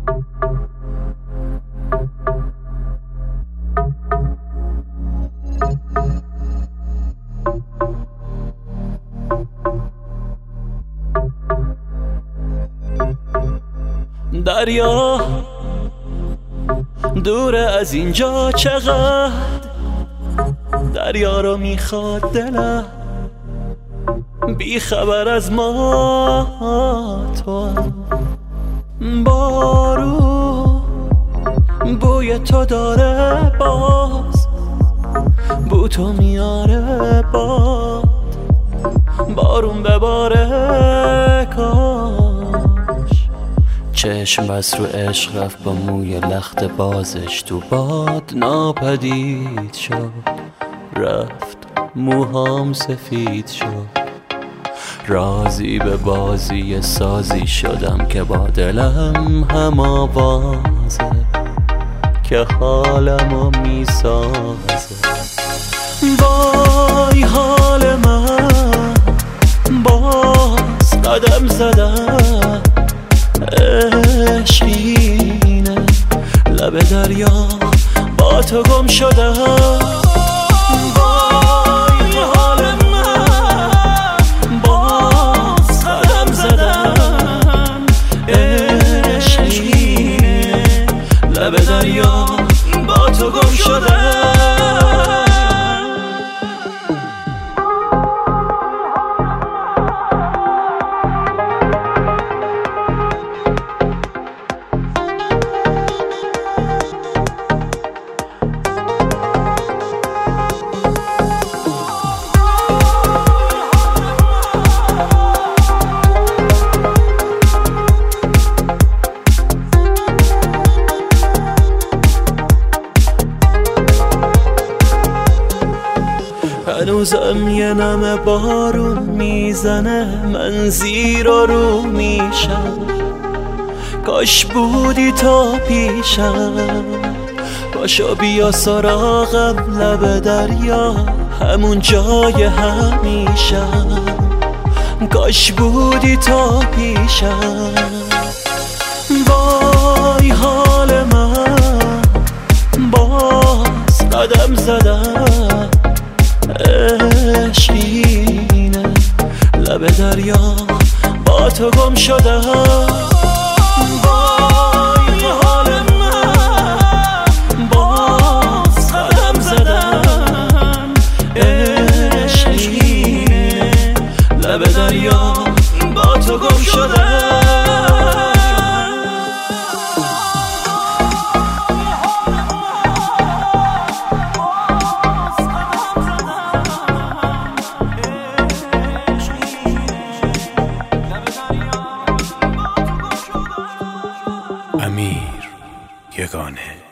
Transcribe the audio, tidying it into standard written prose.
دریا دور از اینجا چقدر، دریا رو میخواد دلم، بی خبر از ما تو بارون بوی تو داره، باز بو تو میاره باد، بارون بباره کاش. چشم بس رو عشق رفت با موی لخت بازش تو باد، ناپدید شد رفت موهام سفید شد. راضی به بازی سازی شدم که با دلم هم آوازه که حالمو میسازه. وای حال من باز قدم زدم، عشقینه لب دریا با تو گم شدم. وای حال من باز قدم زدم، عشقینه لب دریا با تو گم شدم. هنوزم یه نم بارون میزنه، من زیر و رو میشم. کاش بودی تا پیشم، پاشو بیا سراغم لب دریا، همون جای همیشم. کاش بودی تا پیشم. وای حال من باز قدم زدم، عشقینه لب دریا با تو گم شدم. وای حال من باز قدم زدم، عشقینه لب دریا با تو گم شدم. امیر یگانه.